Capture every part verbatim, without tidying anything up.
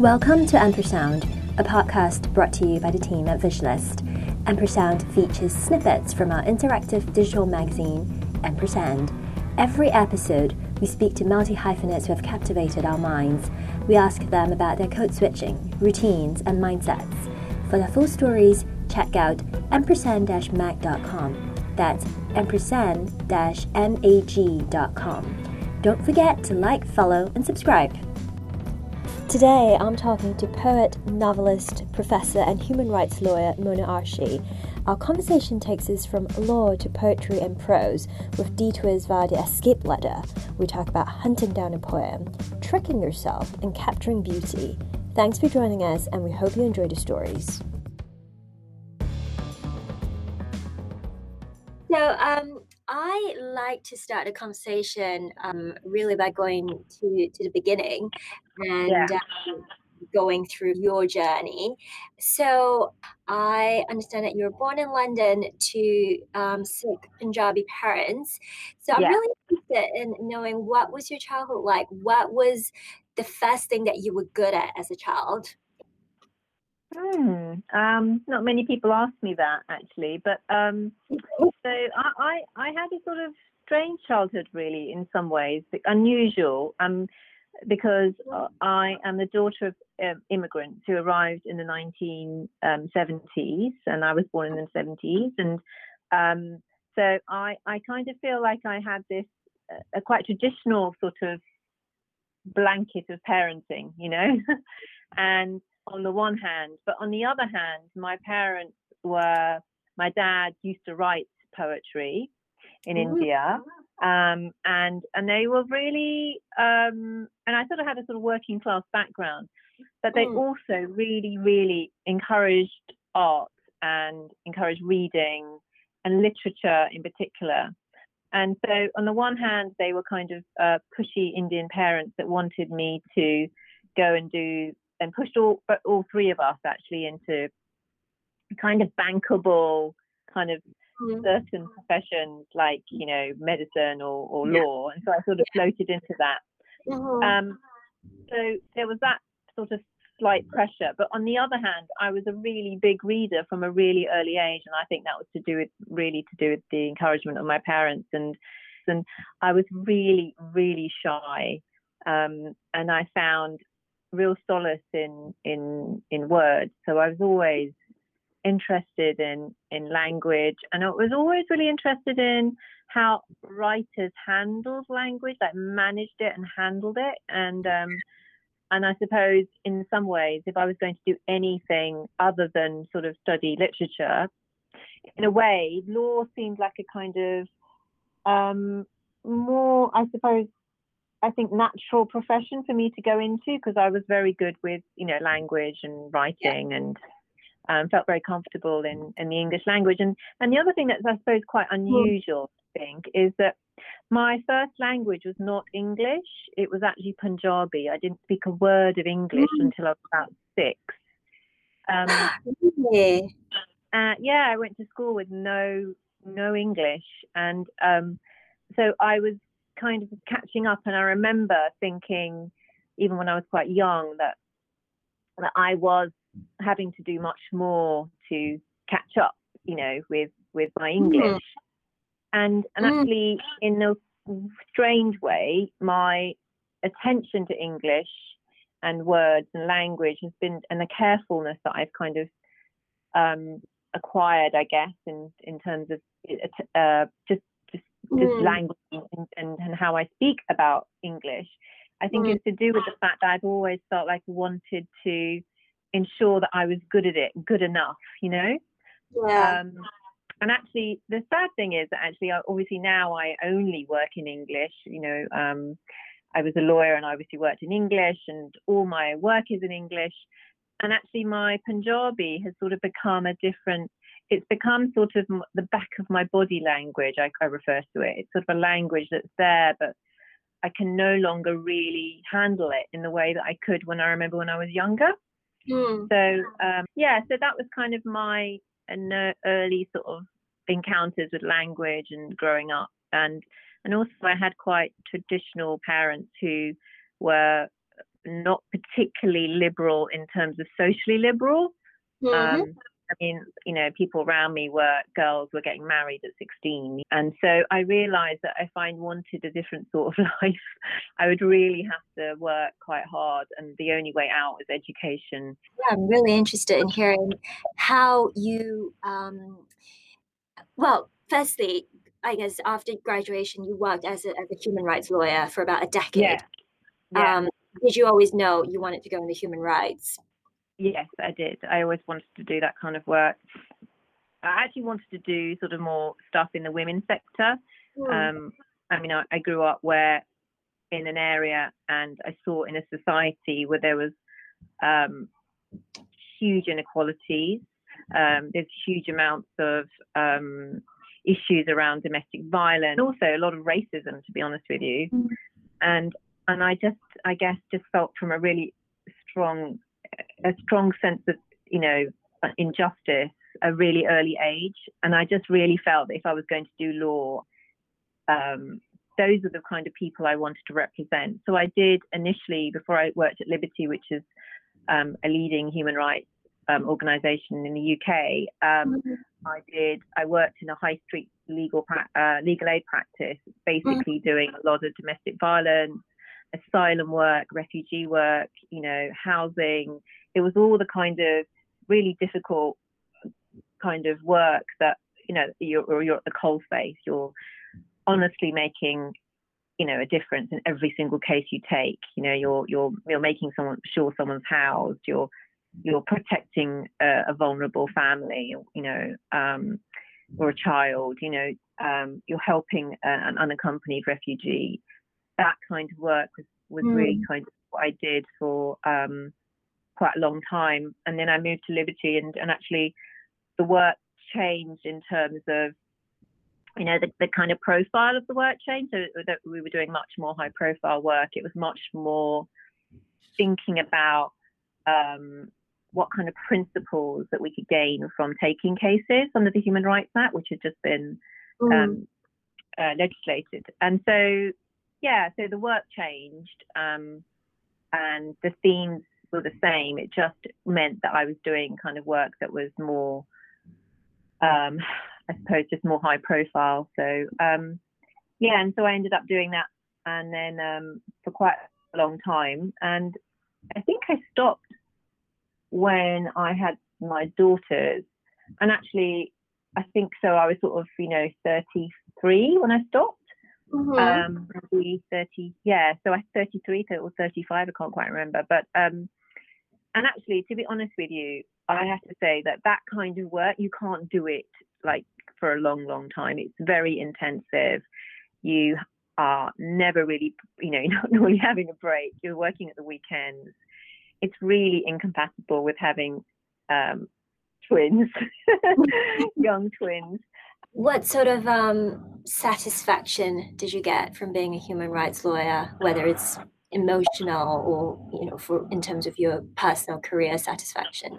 Welcome to Ampersound, a podcast brought to you by the team at Visualist. Ampersound features snippets from our interactive digital magazine, Ampersand. Every episode, we speak to multi-hyphenates who have captivated our minds. We ask them about their code switching, routines, and mindsets. For their full stories, check out ampersand dash mag dot com. That's ampersand dash mag dot com. Don't forget to like, follow, and subscribe. Today, I'm talking to poet, novelist, professor, and human rights lawyer Mona Arshi. Our conversation takes us from law to poetry and prose, with detours via the escape ladder. We talk about hunting down a poem, tricking yourself, and capturing beauty. Thanks for joining us, and we hope you enjoy the stories. So, um, I like to start a conversation um, really by going to, to the beginning and Yeah. um, going through your journey. So I understand that you were born in London to um, Sikh Punjabi parents. So I'm Yeah. really interested in knowing, what was your childhood like? What was the first thing that you were good at as a child? Hmm. Um, not many people ask me that, actually, but um, so I, I, I had a sort of strange childhood, really, in some ways, unusual, um, because I am the daughter of uh, immigrants who arrived in the nineteen seventies, and I was born in the seventies, and um, so I, I kind of feel like I had this uh, a quite traditional sort of blanket of parenting, you know, and on the one hand, but on the other hand, my parents were, my dad used to write poetry in mm-hmm. India, um, and and they were really, um, and I sort of had a sort of working class background, but they mm. also really, really encouraged art and encouraged reading and literature in particular. And so on the one hand, they were kind of uh, pushy Indian parents that wanted me to go and do, and pushed all, but all three of us actually into kind of bankable kind of mm. certain professions like, you know, medicine or, or yeah. law. And so I sort of yeah. floated into that. Mm-hmm. Um, so there was that sort of slight pressure. But on the other hand, I was a really big reader from a really early age. And I think that was to do with really to do with the encouragement of my parents. And, and I was really, really shy. Um, and I found real solace in in in words. So I was always interested in in language, and I was always really interested in how writers handled language, like managed it and handled it. And um, and I suppose in some ways, if I was going to do anything other than sort of study literature, in a way, law seemed like a kind of um, more, I suppose, I think natural profession for me to go into, because I was very good with, you know, language and writing yeah. and um, felt very comfortable in, in the English language. And, and the other thing that's, I suppose, quite unusual, I think, is that my first language was not English. It was actually Punjabi. I didn't speak a word of English mm. until I was about six. Um, really? uh, yeah, I went to school with no no English. And um, so I was kind of catching up, and I remember thinking, even when I was quite young, that that I was having to do much more to catch up, you know, with with my English. Mm. And and mm. actually, in a strange way, my attention to English and words and language has been, and the carefulness that I've kind of um, acquired, I guess, in in terms of uh, just just, mm. just language and, and, and how I speak about English, I think mm. it's to do with the fact that I've always felt like I wanted to ensure that I was good at it, good enough, you know? Yeah. Um, and actually, the sad thing is that actually, obviously now I only work in English. You know, um, I was a lawyer and I obviously worked in English, and all my work is in English. And actually my Punjabi has sort of become a different, it's become sort of the back of my body language, I, I refer to it. It's sort of a language that's there, but I can no longer really handle it in the way that I could when I remember when I was younger. Mm. So, um, yeah, so that was kind of my uh, early sort of encounters with language and growing up. And, and also I had quite traditional parents who were not particularly liberal in terms of socially liberal. Mm-hmm. Um, I mean, you know, people around me were girls were getting married at sixteen. And so I realized that if I wanted a different sort of life, I would really have to work quite hard. And the only way out is education. Yeah, I'm really interested in hearing how you, um, well, firstly, I guess after graduation, you worked as a, as a human rights lawyer for about a decade. Yeah. Yeah. Um, did you always know you wanted to go into human rights? Yes, I did. I always wanted to do that kind of work. I actually wanted to do sort of more stuff in the women's sector. Mm. Um, I mean, I, I grew up where in an area, and I saw in a society where there was um, huge inequalities. Um, there's huge amounts of um, issues around domestic violence, and also a lot of racism, to be honest with you. Mm. And and I just, I guess, just felt from a really strong a strong sense of, you know, injustice at a really early age. And I just really felt that if I was going to do law, um, those are the kind of people I wanted to represent. So I did initially, before I worked at Liberty, which is um, a leading human rights um, organisation in the U K, um, mm-hmm. I did, I worked in a high street legal, uh, legal aid practice, basically mm-hmm. doing a lot of domestic violence, asylum work, refugee work, you know, housing. It was all the kind of really difficult kind of work that, you know, you're, you're at the coalface. You're honestly making, you know, a difference in every single case you take. You know, you're you're you're making someone sure someone's housed. You're you're protecting a, a vulnerable family, you know, um, or a child. You know, um, you're helping a, an unaccompanied refugee. That kind of work was, was mm. really kind of what I did for um, quite a long time. And then I moved to Liberty, and, and actually the work changed in terms of, you know, the, the kind of profile of the work changed. So that we were doing much more high profile work. It was much more thinking about um, what kind of principles that we could gain from taking cases under the Human Rights Act, which had just been mm. um, uh, legislated. And so, yeah, so the work changed um, and the themes were the same. It just meant that I was doing kind of work that was more, um, I suppose, just more high profile. So, um, yeah, and so I ended up doing that and then um, for quite a long time. And I think I stopped when I had my daughters. And actually, I think so. I was sort of, you know, thirty-three when I stopped. Mm-hmm. Um, maybe thirty, yeah. So I was thirty-three, or thirty-five. I can't quite remember. But um, and actually, to be honest with you, I have to say that that kind of work, you can't do it like for a long, long time. It's very intensive. You are never really, you know, you're not really having a break. You're working at the weekends. It's really incompatible with having um, twins, young twins. What sort of um, satisfaction did you get from being a human rights lawyer, whether it's emotional or, you know, for in terms of your personal career satisfaction?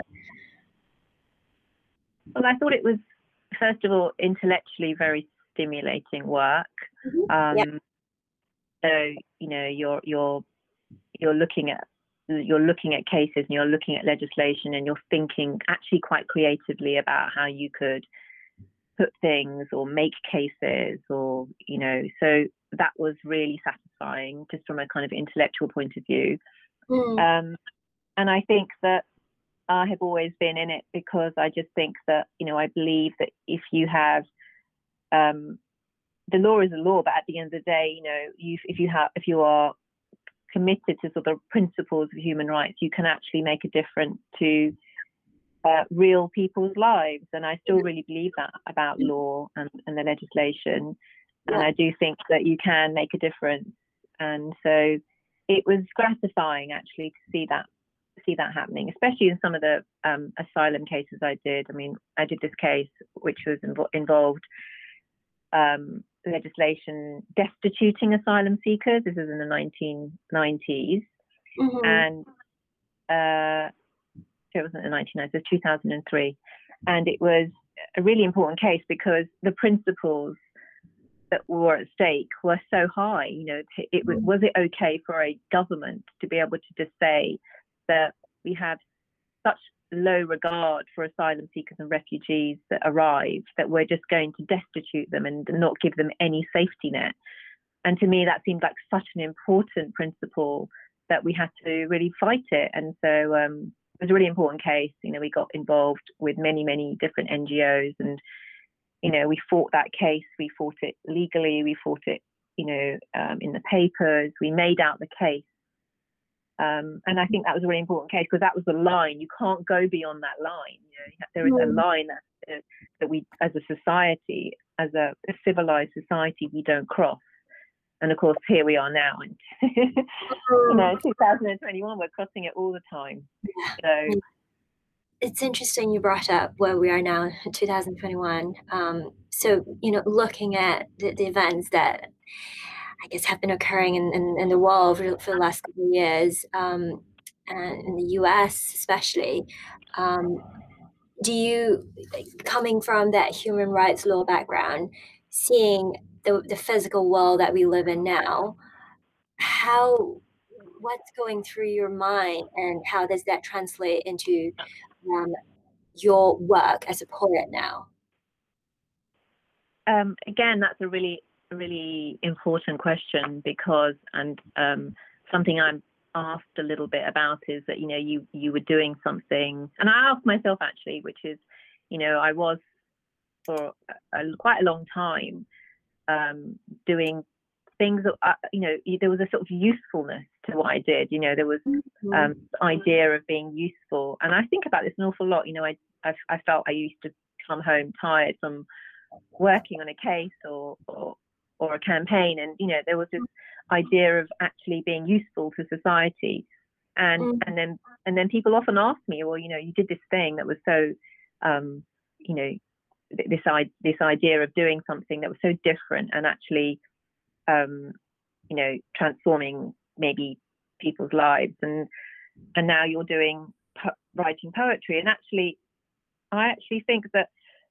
Well, I thought it was, first of all, intellectually very stimulating work. Mm-hmm. Um, yep. So, you know, you're you're you're looking at you're looking at cases and you're looking at legislation and you're thinking actually quite creatively about how you could put things or make cases, or, you know, so that was really satisfying just from a kind of intellectual point of view. Mm. Um, and I think that I have always been in it because I just think that, you know, I believe that if you have, um, the law is a law, but at the end of the day, you know, you, if you have, if you are committed to sort of principles of human rights, you can actually make a difference to Uh, real people's lives. And I still really believe that about law and, and the legislation. And Yeah. I do think that you can make a difference. And so it was gratifying actually to see that see that happening, especially in some of the um, asylum cases I did. I mean, I did this case which was invo- involved um, legislation destituting asylum seekers. This is in the nineteen nineties. Mm-hmm. And uh, it wasn't in nineteen nineties, it was two thousand three. And it was a really important case because the principles that were at stake were so high. You know, it was, was it okay for a government to be able to just say that we have such low regard for asylum seekers and refugees that arrive that we're just going to destitute them and not give them any safety net? And to me, that seemed like such an important principle that we had to really fight it. And so um, it was a really important case. You know, we got involved with many, many different N G Os, and, you know, we fought that case. We fought it legally. We fought it, you know, um, in the papers. We made out the case. Um, and I think that was a really important case, because that was the line. You can't go beyond that line. You know, there is a line that, that we, as a society, as a, a civilized society, we don't cross. And of course, here we are now, and you know, two thousand twenty-one, we're crossing it all the time. So it's interesting you brought up where we are now in two thousand twenty-one. Um, so, you know, looking at the, the events that I guess have been occurring in, in, in the world for, for the last couple of years, um, and in the U S especially, um, do you, coming from that human rights law background, seeing the, the physical world that we live in now, how, what's going through your mind, and how does that translate into um, your work as a poet now? Um, again, that's a really, really important question, because, and um, something I'm asked a little bit about is that, you know, you, you were doing something, and I asked myself actually, which is, you know, I was for a, a, quite a long time um, doing things that, uh, you know, there was a sort of usefulness to what I did. You know, there was um, the idea of being useful. And I think about this an awful lot. You know, I, I, I felt I used to come home tired from working on a case or, or, or a campaign. And, you know, there was this idea of actually being useful to society. And, mm. and then, and then people often ask me, well, you know, you did this thing that was so, um, you know, this, this idea of doing something that was so different and actually, um, you know, transforming maybe people's lives, and and now you're doing po- writing poetry. And actually, I actually think that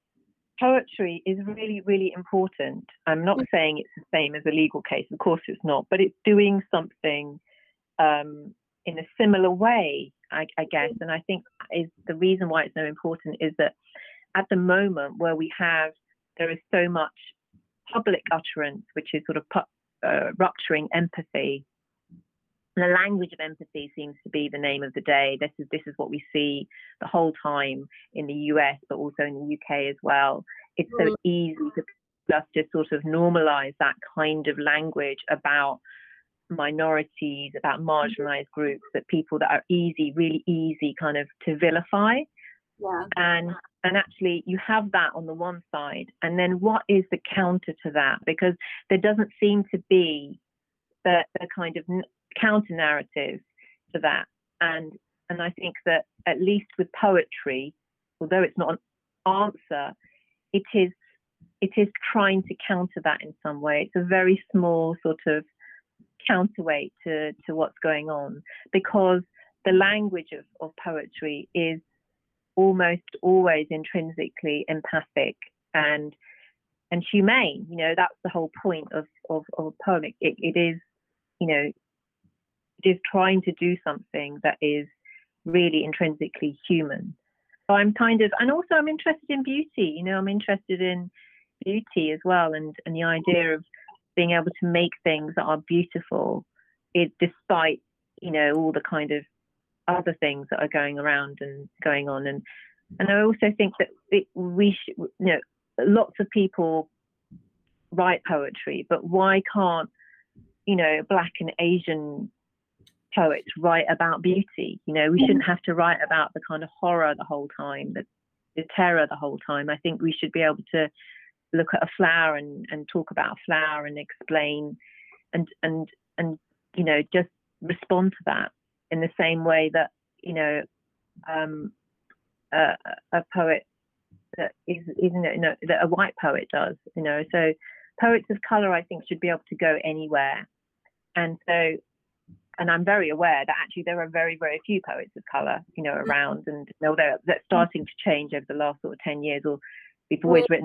poetry is really, really important. I'm not saying it's the same as a legal case, of course it's not, but it's doing something um, in a similar way, I, I guess. And I think is the reason why it's so important is that at the moment where we have, there is so much public utterance, which is sort of pu- uh, rupturing empathy. And the language of empathy seems to be the name of the day. This is this is what we see the whole time in the U S, but also in the U K as well. It's so easy for us to sort of normalize that kind of language about minorities, about marginalized groups, that people that are easy, really easy kind of to vilify. Yeah. And and actually you have that on the one side, and then what is the counter to that? Because there doesn't seem to be the, the kind of counter narrative to that. And and I think that at least with poetry, although it's not an answer, it is it is trying to counter that in some way. It's a very small sort of counterweight to, to what's going on, because the language of, of poetry is almost always intrinsically empathic and and humane. You know, that's the whole point of of, of a poem. It, it is, you know, it is trying to do something that is really intrinsically human. So I'm kind of, and also I'm interested in beauty. You know, I'm interested in beauty as well, and and the idea of being able to make things that are beautiful, it despite, you know, all the kind of other things that are going around and going on. And and I also think that it, we should, you know, lots of people write poetry, but why can't, you know, Black and Asian poets write about beauty? You know, we shouldn't have to write about the kind of horror the whole time, the, the terror the whole time. I think we should be able to look at a flower and, and talk about a flower and explain and and and you know, just respond to that in the same way that, you know, um, a, a poet that is, isn't it, you know, that a white poet does, you know. So poets of color, I think, should be able to go anywhere. And so, and I'm very aware that actually there are very, very few poets of color, you know, around, and you know, they're, that's starting to change over the last sort of ten years, or we've always written poets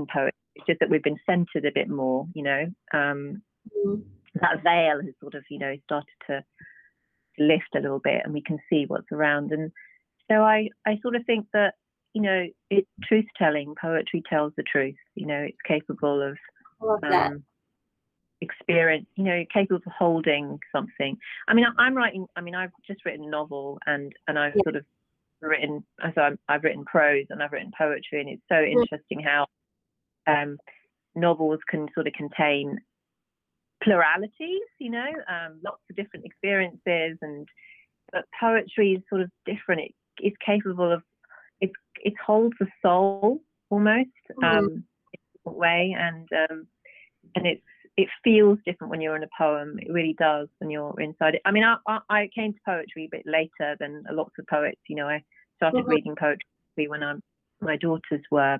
It's just that we've been centered a bit more, you know. Um, mm. That veil has sort of, you know, started to, to lift a little bit, and we can see what's around. And so I, I sort of think that, you know, it's truth telling. Poetry tells the truth. You know, it's capable of um, experience. You know, capable of holding something. I mean, I'm writing. I mean, I've just written a novel, and and I've yeah. sort of written. So I'm, I've written prose and I've written poetry, and it's so interesting how um, novels can sort of contain pluralities. You know, um, lots of different experiences, and but poetry is sort of different. It, it's capable of It, it holds the soul almost um, mm. in a different way, and um, and it's it feels different when you're in a poem. It really does when you're inside it. I mean, I, I, I came to poetry a bit later than lots of poets. You know, I started mm-hmm. reading poetry when I'm, my daughters were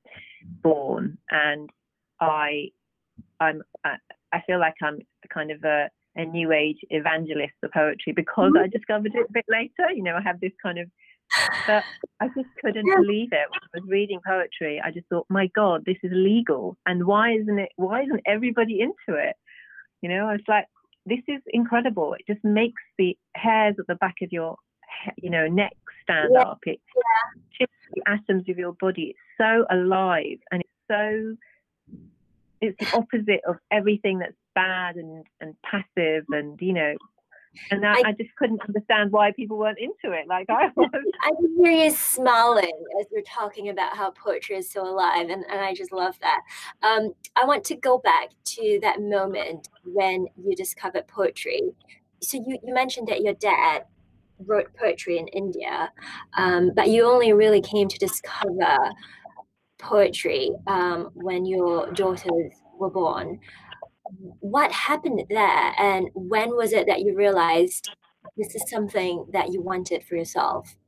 born, and I I'm I, I feel like I'm kind of a, a new age evangelist for poetry because mm-hmm. I discovered it a bit later. You know, I have this kind of But I just couldn't yeah. believe it when I was reading poetry. I just thought, my God, this is illegal, and why isn't it? Why isn't everybody into it? You know, I was like, this is incredible. It just makes the hairs at the back of your, you know, neck stand yeah. up. It yeah. shifts the atoms of your body. It's so alive, and it's so. It's the opposite of everything that's bad and and passive, and you know. And I, I, I just couldn't understand why people weren't into it like I was. I can hear you smiling as we're talking about how poetry is so alive, and, and I just love that. Um, I want to go back to that moment when you discovered poetry. So you, you mentioned that your dad wrote poetry in India, um, but you only really came to discover poetry um, when your daughters were born. What happened there, and when was it that you realized this is something that you wanted for yourself?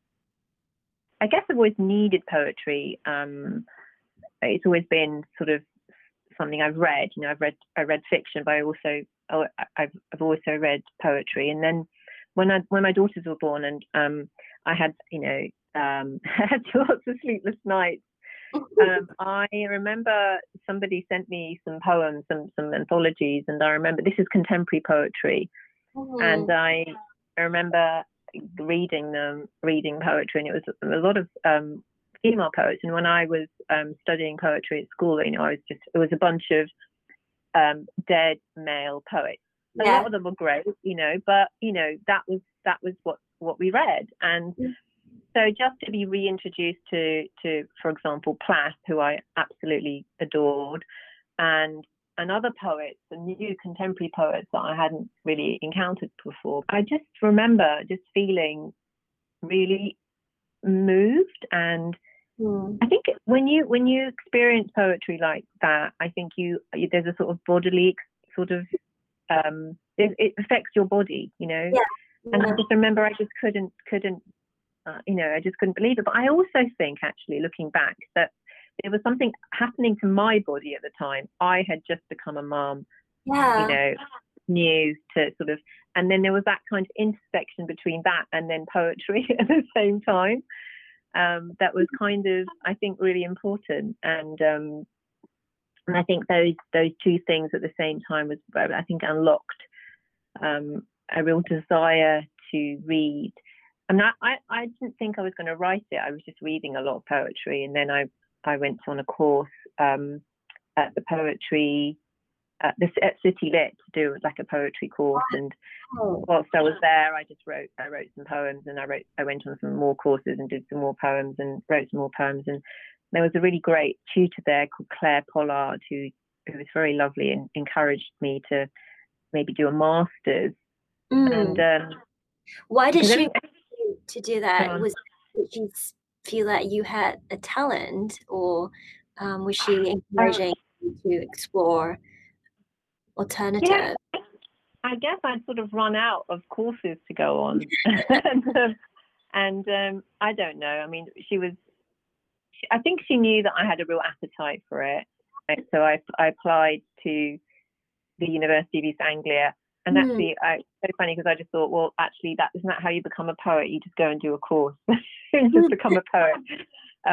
I guess I've always needed poetry. Um, it's always been sort of something I've read. You know, I've read I read fiction, but I also oh, I've I've also read poetry. And then when I when my daughters were born, and um, I had you know um, had lots of sleepless nights. um, I remember somebody sent me some poems, some some anthologies, and I remember this is contemporary poetry, mm-hmm. and I, I remember reading them, reading poetry, and it was a lot of um, female poets. And when I was um, studying poetry at school, you know, I was just it was a bunch of um, dead male poets. A yeah. lot of them were great, you know, but you know that was that was what what we read, and. Mm-hmm. So just to be reintroduced to, to, for example, Plath, who I absolutely adored, and and other poets, and new contemporary poets that I hadn't really encountered before, I just remember just feeling really moved. And mm. I think when you when you experience poetry like that, I think you there's a sort of bodily sort of um, it, it affects your body, you know. Yeah. And yeah. I just remember I just couldn't couldn't. Uh, you know, I just couldn't believe it. But I also think, actually, looking back, that there was something happening to my body at the time. I had just become a mum, yeah. you know, new to sort of, and then there was that kind of intersection between that and then poetry at the same time. Um, that was kind of, I think, really important. And um, and I think those those two things at the same time was, I think, unlocked um, a real desire to read. And I, I, I didn't think I was going to write it. I was just reading a lot of poetry, and then I, I went on a course um, at the poetry at the at City Lit to do like a poetry course. And whilst I was there, I just wrote I wrote some poems, and I wrote I went on some more courses and did some more poems and wrote some more poems. And there was a really great tutor there called Claire Pollard who who was very lovely and encouraged me to maybe do a master's. Mm. And um, why did she? To do that, was did she feel that you had a talent, or um, was she encouraging you to explore alternative? Yeah, I guess I'd sort of run out of courses to go on, and, um, and um, I don't know. I mean, she was. She, I think she knew that I had a real appetite for it, so I I applied to the University of East Anglia. And that's mm. the, uh, so funny because I just thought, well, actually, that isn't that how you become a poet? You just go and do a course, you just become a poet. Um,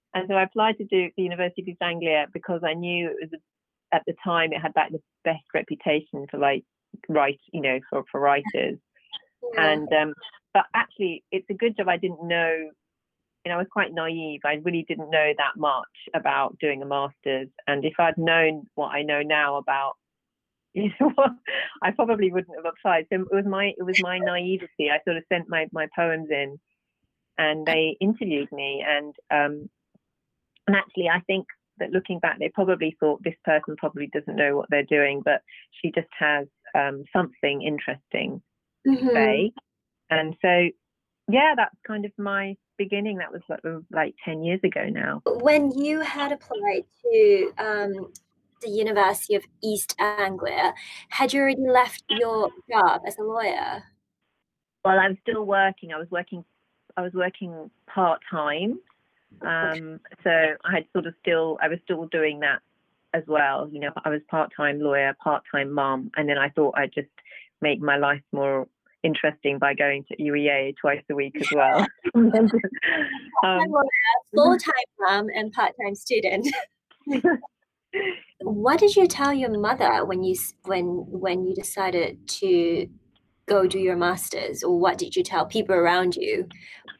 And so I applied to do the University of East Anglia because I knew it was at the time it had like the best reputation for like write, you know, for, for writers. Yeah. And um, but actually, it's a good job I didn't know. You know, I was quite naive. I really didn't know that much about doing a master's. And if I'd known what I know now about, you know, I probably wouldn't have applied. So it was my it was my naivety. I sort of sent my my poems in, and they interviewed me. And um, and actually, I think that looking back, they probably thought this person probably doesn't know what they're doing, but she just has um, something interesting mm-hmm. to say. And so, yeah, that's kind of my beginning. That was like, like ten years ago now. When you had applied to um, the University of East Anglia, had you already left your job as a lawyer? Well, I was still working. I was working. I was working part time. Um, so I had sort of still. I was still doing that as well. You know, I was part time lawyer, part time mum, and then I thought I'd just make my life more interesting by going to U E A twice a week as well. um, full-time mom and part-time student. What did you tell your mother when you when when you decided to go do your master's, or what did you tell people around you?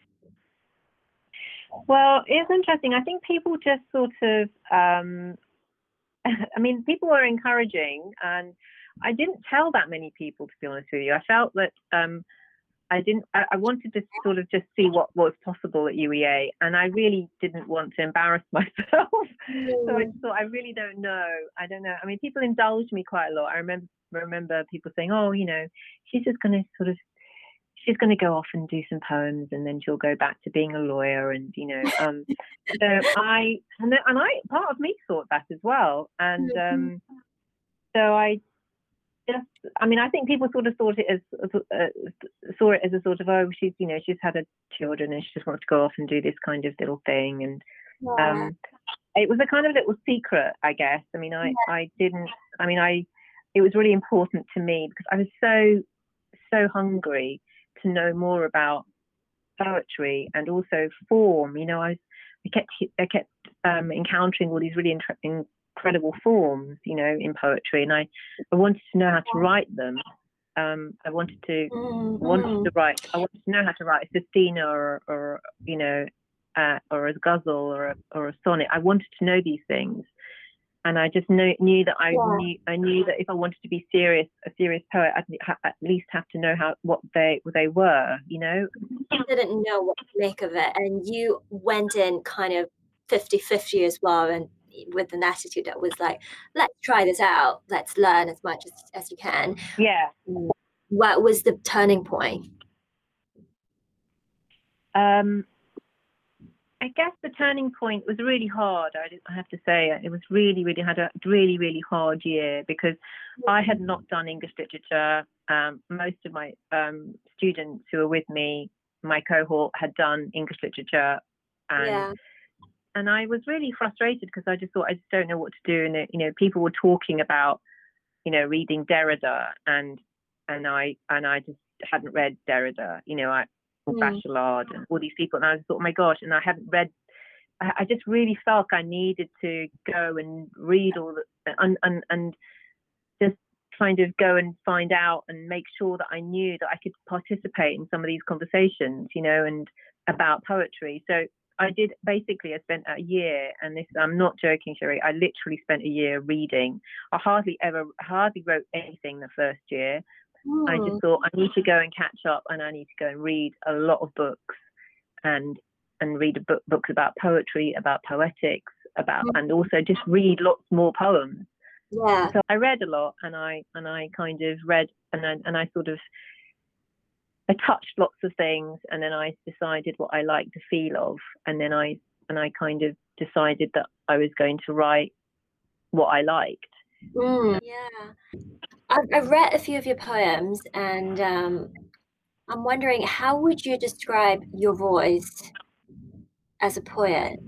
Well, it's interesting. I think people just sort of, um, I mean, people were encouraging, and I didn't tell that many people, to be honest with you. I felt that um, I didn't, I, I wanted to sort of just see what was possible at U E A, and I really didn't want to embarrass myself. Mm. So I just thought, I really don't know. I don't know. I mean, people indulged me quite a lot. I remember, remember people saying, oh, you know, she's just going to sort of, she's going to go off and do some poems, and then she'll go back to being a lawyer. And, you know, um, so I, and, then, and I, part of me thought that as well. And um, so I, Just, I mean, I think people sort of thought it as uh, saw it as a sort of, oh, she's, you know, she's had her children and she just wants to go off and do this kind of little thing. And yeah. um, it was a kind of little secret, I guess. I mean, I, yeah. I didn't, I mean, I, it was really important to me because I was so, so hungry to know more about poetry and also form. You know, I, I kept, I kept um, encountering all these really interesting incredible forms, you know, in poetry, and I, I wanted to know how to write them. Um, I wanted to mm-hmm. wanted to write. I wanted to know how to write a sestina or, or you know, uh, or a ghazal or a, or a sonnet. I wanted to know these things, and I just knew, knew that I yeah. knew I knew that if I wanted to be serious, a serious poet, I'd ha- at least have to know how what they what they were. You know, you didn't know what to make of it, and you went in kind of fifty-fifty as well, and with an attitude that was like, let's try this out, let's learn as much as, as you can. Yeah. What was the turning point? Um, I guess the turning point was really hard. I, I have to say it was really, really had a really, really hard year because I had not done English literature. Um, most of my um, students who were with me, my cohort, had done English literature, and yeah. And I was really frustrated because I just thought, I just don't know what to do. And, it, you know, people were talking about, you know, reading Derrida, and and I and I just hadn't read Derrida, you know, I, mm. Bachelard and all these people. And I just thought, oh my gosh, and I hadn't read, I, I just really felt I needed to go and read all the, and, and, and just kind of go and find out and make sure that I knew that I could participate in some of these conversations, you know, and about poetry. So I did basically, I spent a year, and this, I'm not joking, Sherry, I literally spent a year reading. I hardly ever, hardly wrote anything the first year. Mm. I just thought I need to go and catch up, and I need to go and read a lot of books and and read a book, books about poetry, about poetics, about, mm. and also just read lots more poems. Yeah. So I read a lot, and I and I kind of read, and I, and I sort of, I touched lots of things, and then I decided what I liked the feel of, and then I and I kind of decided that I was going to write what I liked. Mm, yeah, I've, I've read a few of your poems, and um, I'm wondering, how would you describe your voice as a poet?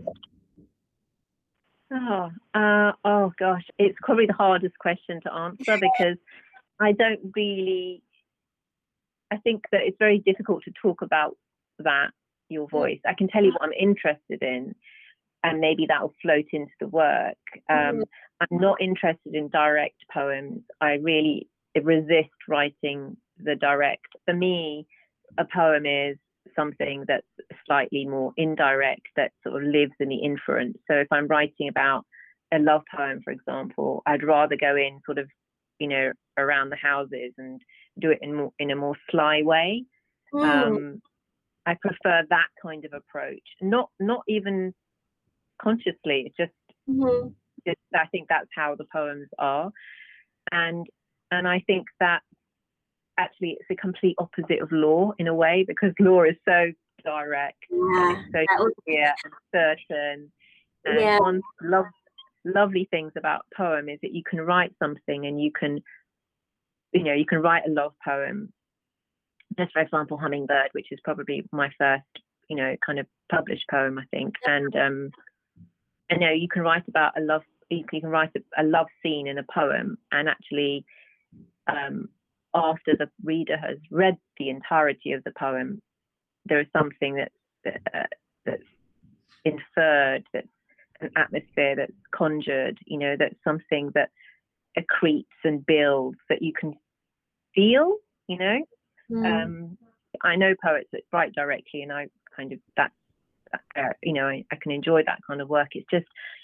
Oh, uh, oh gosh, it's probably the hardest question to answer because I don't really. I think that it's very difficult to talk about that, your voice. I can tell you what I'm interested in, and maybe that will float into the work. Um, Mm. I'm not interested in direct poems. I really resist writing the direct. For me, a poem is something that's slightly more indirect, that sort of lives in the inference. So if I'm writing about a love poem, for example, I'd rather go in sort of, you know, around the houses and do it in more in a more sly way. Mm. Um, I prefer that kind of approach. Not not even consciously. It's just, Mm-hmm. just I think that's how the poems are, and and I think that actually it's a complete opposite of law in a way, because law is so direct, Yeah, and it's so that was, clear and certain. And yeah. one love, lovely things about poem is that you can write something, and you can, you know, you can write a love poem. Just for example, Hummingbird, which is probably my first, you know, kind of published poem, I think. And um, I know you can write about a love, you can write a, a love scene in a poem, and actually, um, after the reader has read the entirety of the poem, there is something that's that, uh, that's inferred, that's an atmosphere that's conjured, you know, that's something that accretes and builds that you can feel, you know. Mm. Um, I know poets that write directly, and I kind of that, uh, you know, I, I can enjoy that kind of work. It's just,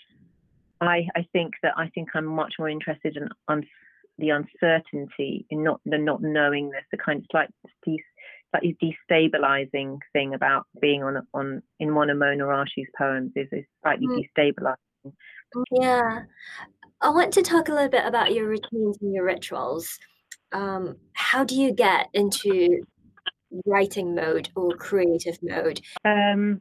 I I think that I think I'm much more interested in un, the uncertainty, in not the not knowingness, the kind of like de, slightly destabilizing thing about being on on in one of Mona Rashi's poems is, is slightly Mm. destabilizing. Yeah. I want to talk a little bit about your routines and your rituals. Um, how do you get into writing mode or creative mode? Um,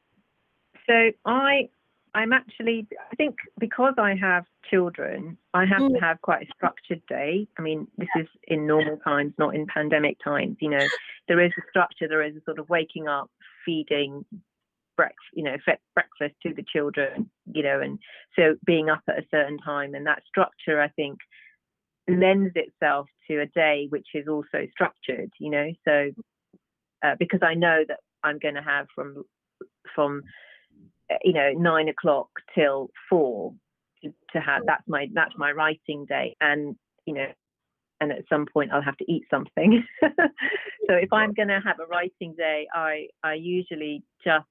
so I, I'm actually, I think because I have children, I have Mm. to have quite a structured day. I mean, this is in normal times, not in pandemic times. You know, there is a structure. There is a sort of waking up, feeding, breakfast, you know, fe- breakfast to the children. You know, and so being up at a certain time, and that structure, I think, lends itself to a day which is also structured. You know, so uh, because I know that I'm going to have from from you know nine o'clock till four to, to have that's my that's my writing day, and you know and at some point I'll have to eat something. So if I'm going to have a writing day, I I usually just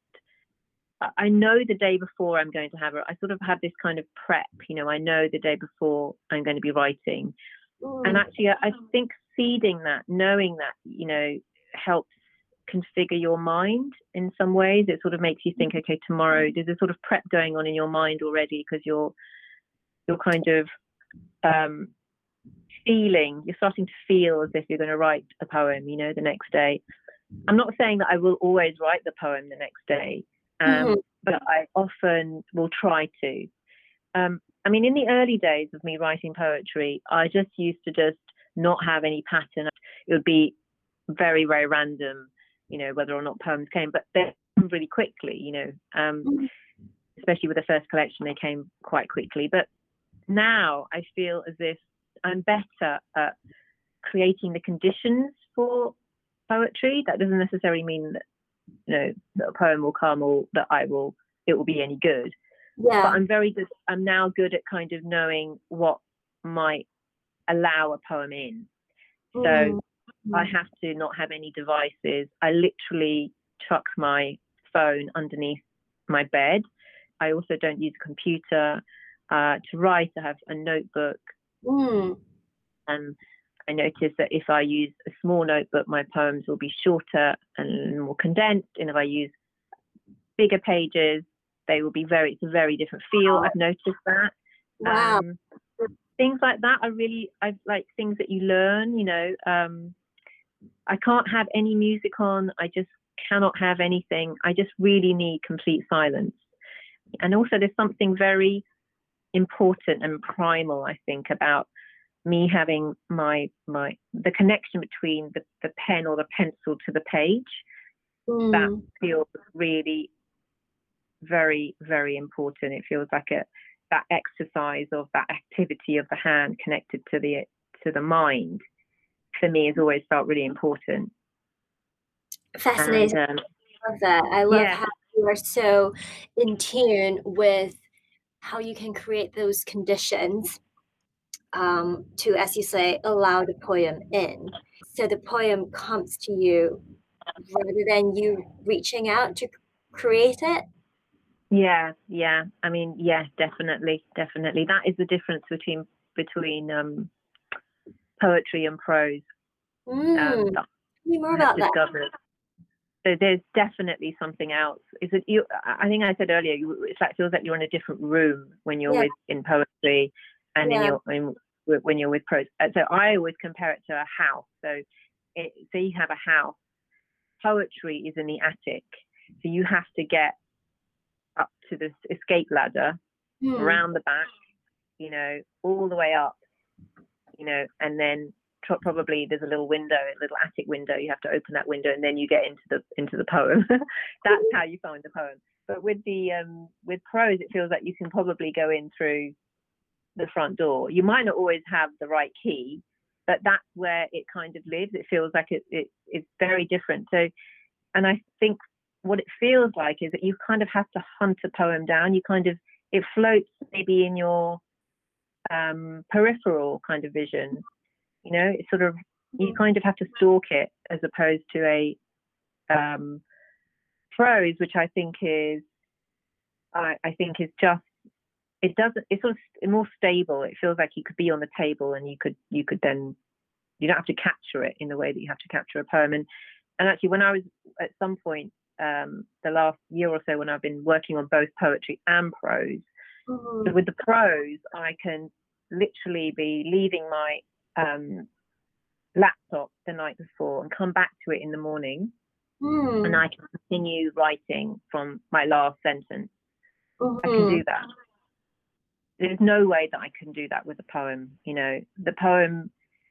I know the day before I'm going to have it. I sort of have this kind of prep, you know I know the day before I'm going to be writing. Mm. And actually I think feeding that, knowing that, you know helps configure your mind in some ways. It sort of makes you think, okay, tomorrow there's a sort of prep going on in your mind already, because you're you're kind of um feeling you're starting to feel as if you're going to write a poem, you know the next day. I'm not saying that I will always write the poem the next day, um Mhm. but I often will try to. um I mean, in the early days of me writing poetry, I just used to just not have any pattern. It would be very, very random, you know, whether or not poems came, but they came really quickly, you know, um, Mhm. especially with the first collection, they came quite quickly. But now I feel as if I'm better at creating the conditions for poetry. That doesn't necessarily mean that, you know, that a poem will come or that I will, it will be any good. Yeah. But I'm very good, I'm now good at kind of knowing what might allow a poem in. So Mm. I have to not have any devices. I literally chuck my phone underneath my bed. I also don't use a computer. Uh, to write, I have a notebook. Mm. And I notice that if I use a small notebook, my poems will be shorter and more condensed. And if I use bigger pages, they will be very, it's a very different feel. I've noticed that. Wow. Um, things like that are really, I like things that you learn, you know. Um, I can't have any music on. I just cannot have anything. I just really need complete silence. And also there's something very important and primal, I think, about me having my my the connection between the, the pen or the pencil to the page. Mm. That feels really very, very important. It feels like a that exercise of that activity of the hand connected to the to the mind, for me, has always felt really important. Fascinating. And, um, I love that. I love yeah. how you are so in tune with how you can create those conditions um, to, as you say, allow the poem in. So the poem comes to you rather than you reaching out to create it. Yeah, yeah. I mean, yeah, definitely, definitely. That is the difference between between um, poetry and prose. Mm. Um, that Tell me more I have about that. discovered. So there's definitely something else. Is it you? I think I said earlier, you, it's like feels like you're in a different room when you're Yeah. with in poetry, and Yeah. in your in, when you're with prose. So I always compare it to a house. So, it, so you have a house. Poetry is in the attic, so you have to get up to this escape ladder, Mm. around the back, you know, all the way up, you know, and then tr- probably there's a little window, a little attic window. You have to open that window, and then you get into the into the poem. That's how you find the poem. But with the um, with prose, it feels like you can probably go in through the front door. You might not always have the right key, but that's where it kind of lives. It feels like it, it it's very different. So, and I think what it feels like is that you kind of have to hunt a poem down. You kind of, it floats maybe in your um, peripheral kind of vision. You know, it's sort of, you kind of have to stalk it as opposed to a um, prose, which I think is, I, I think is just, it doesn't, it's sort of more stable. It feels like you could be on the table and you could, you could then, you don't have to capture it in the way that you have to capture a poem. And, and actually when I was at some point, um, the last year or so when I've been working on both poetry and prose, Mm. so with the prose, I can literally be leaving my um, laptop the night before and come back to it in the morning, Mm. and I can continue writing from my last sentence. Mm-hmm. I can do that. There's no way that I can do that with a poem. You know, the poem,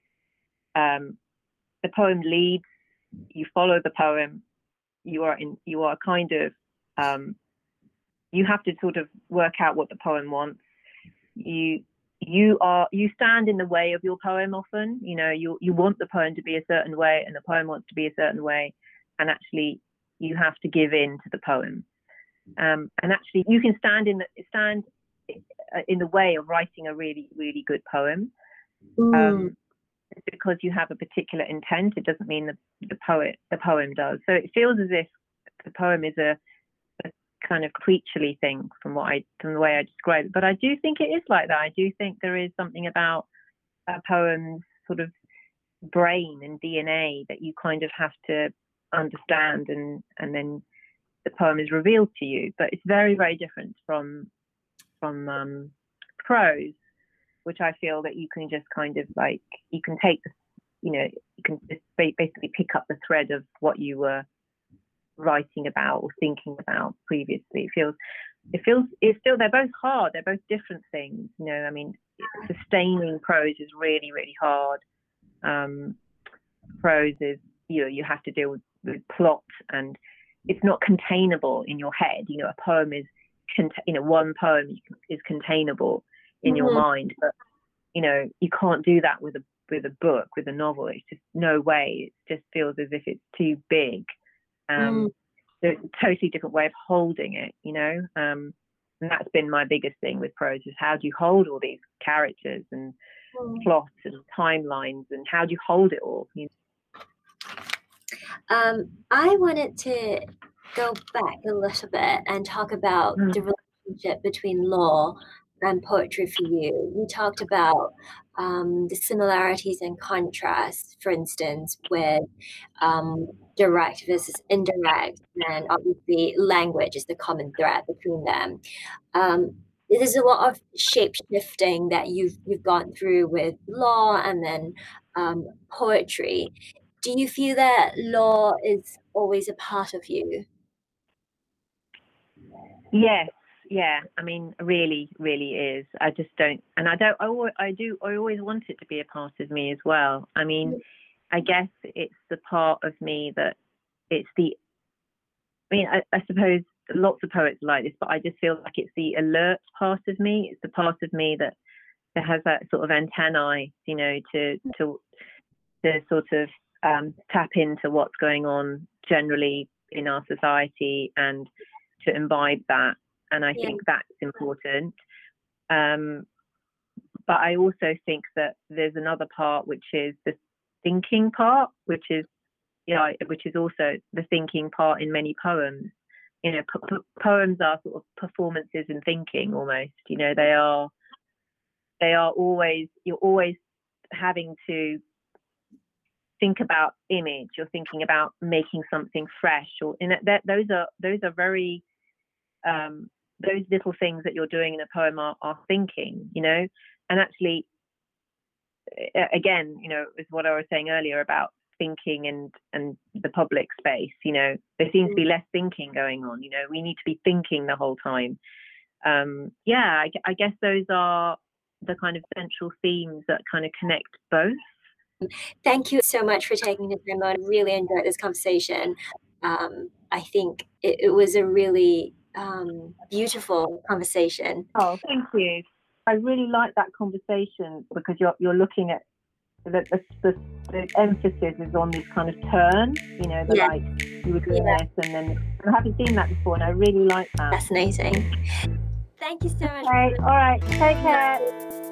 um, the poem leads. You follow the poem. You are in. You are kind of. Um, you have to sort of work out what the poem wants. You you are you stand in the way of your poem often. You know, you you want the poem to be a certain way, and the poem wants to be a certain way, and actually you have to give in to the poem. Um, and actually, you can stand in the stand in the way of writing a really really good poem. Mm. Um, because you have a particular intent, it doesn't mean the the poet the poem does. So it feels as if the poem is a kind of creaturely thing from what I from the way I describe it. But I do think it is like that. I do think there is something about a poem's sort of brain and D N A that you kind of have to understand, and and then the poem is revealed to you. But it's very very different from from um, prose, which I feel that you can just kind of like you can take the you know you can just basically pick up the thread of what you were writing about or thinking about previously. It feels it feels it's still they're both hard, they're both different things, you know. I mean, sustaining prose is really really hard. um Prose is, you know, you have to deal with, with plot, and it's not containable in your head. You know, a poem is cont- you know one poem is containable in Mm-hmm. your mind, but you know you can't do that with a with a book, with a novel. It's just no way. It just feels as if it's too big. Um, Mm. There's a totally different way of holding it, you know. Um, and that's been my biggest thing with prose, is how do you hold all these characters and Mm. plots and timelines, and how do you hold it all? You know? Um, I wanted to go back a little bit and talk about Mm. the relationship between law and poetry for you. We talked about um, the similarities and contrasts, for instance, with um, direct versus indirect, and obviously language is the common thread between them. Um, there's a lot of shape shifting that you've you've gone through with law and then um, poetry. Do you feel that law is always a part of you? Yes, yeah. I mean, really, really is. I just don't, and I don't. I, always, I do. I always want it to be a part of me as well. I mean, I guess it's the part of me that it's the. I mean, I, I suppose lots of poets are like this, but I just feel like it's the alert part of me. It's the part of me that that has that sort of antennae, you know, to to to sort of um, tap into what's going on generally in our society, and to imbibe that, and I Yeah. think that's important. Um, but I also think that there's another part, which is the thinking part, which is yeah, which is also the thinking part in many poems. You know, po- po- poems are sort of performances in thinking almost. You know, they are they are always you're always having to think about image. You're thinking about making something fresh, or in that those are those are very um, those little things that you're doing in a poem are, are thinking. You know, and actually, again, you know, is what I was saying earlier about thinking and and the public space. You know, there seems to be less thinking going on. You know, we need to be thinking the whole time. Um, yeah, I, I guess those are the kind of central themes that kind of connect both. Thank you so much for taking the time. I really enjoyed this conversation. Um, I think it, it was a really um, beautiful conversation. Oh, thank you. I really like that conversation because you're you're looking at the the, the, the emphasis is on this kind of turn. You know, the Yeah. like you were doing Yeah. this, and then I haven't seen that before, and I really like that. Fascinating. Thank you so much. Okay, all right, take care.